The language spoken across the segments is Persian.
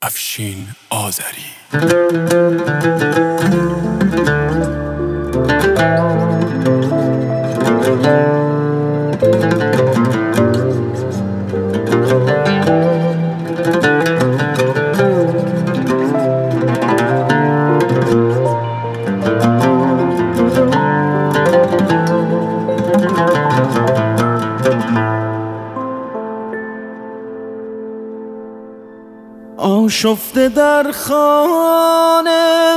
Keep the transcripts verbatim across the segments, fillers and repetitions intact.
افشین آذری. آشفته در خانه،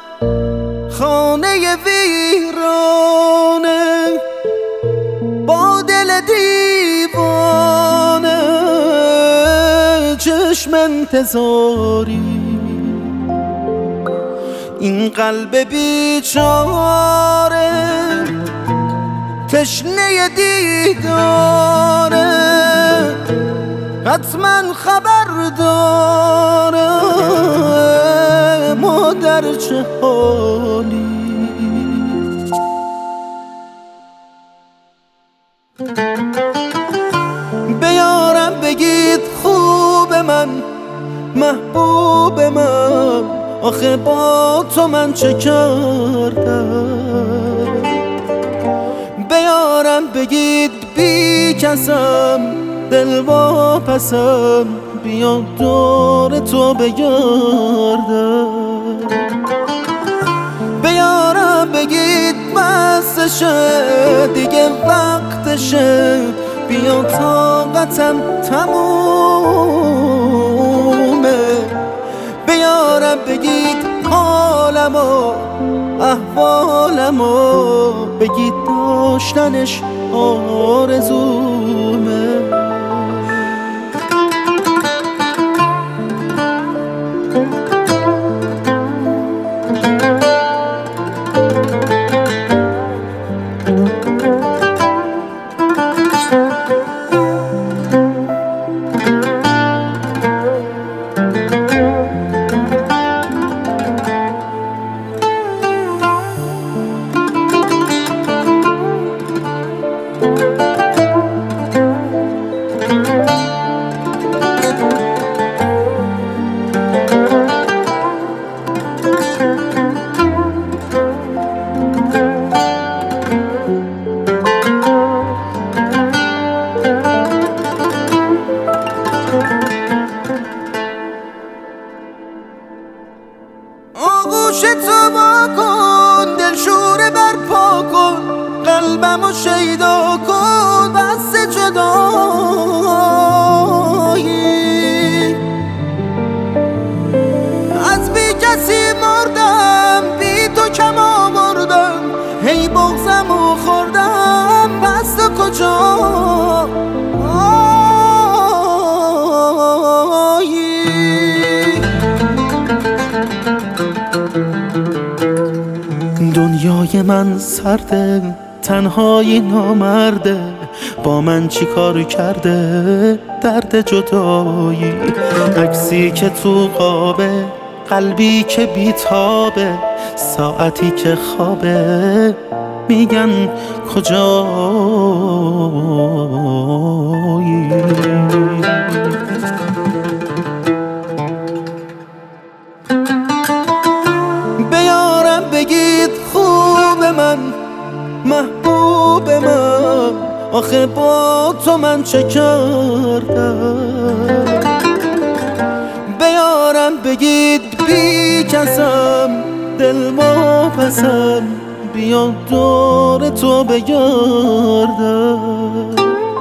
خانه ویرانه، با دل دیوانه، چشم انتظاری. این قلب بیچاره تشنه دیداره، حتما خبر داره ما در چه حالی. بیارم بگید خوب من، محبوب من، آخه با تو من چه کردم. بیارم بگید بی کسم، دل واپسم، بیا دور تو بگردم. بیارم بگید بسشه، دیگه وقتشه، بیا طاقتم تمومه. بیارم بگید حالمو، احوالمو، بگید داشتنش آرزومه. آغوش تو با کن، دل شوره برپا کن، قلبمو شیدا کن، بس جدایی. از بی کسی مردم، بی تو کم آوردم، هی بغضمو خوردم، بس تو کجا دنیای من سرده، تنهایی نامرده، با من چی کار کرده درد جدایی. عکسی که تو قابه، قلبی که بیتابه، ساعتی که خوابه، میگن کجایی. بیارم بگید خوب من، محبوب من، آخه با تو من چه کردم. بیارم بگید بی کسم، دل واپسم، بیا دور تو بگردم.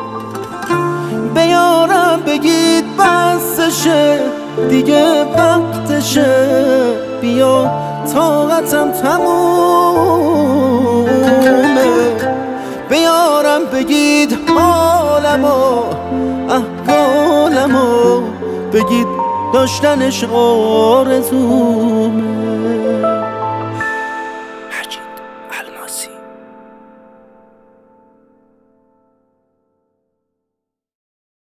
بیارم بگید بسشه، دیگه وقتشه، بیا طاقتم تمومه. بیارم بگید حالمو، احوالمو، بگید داشتنش آرزومه.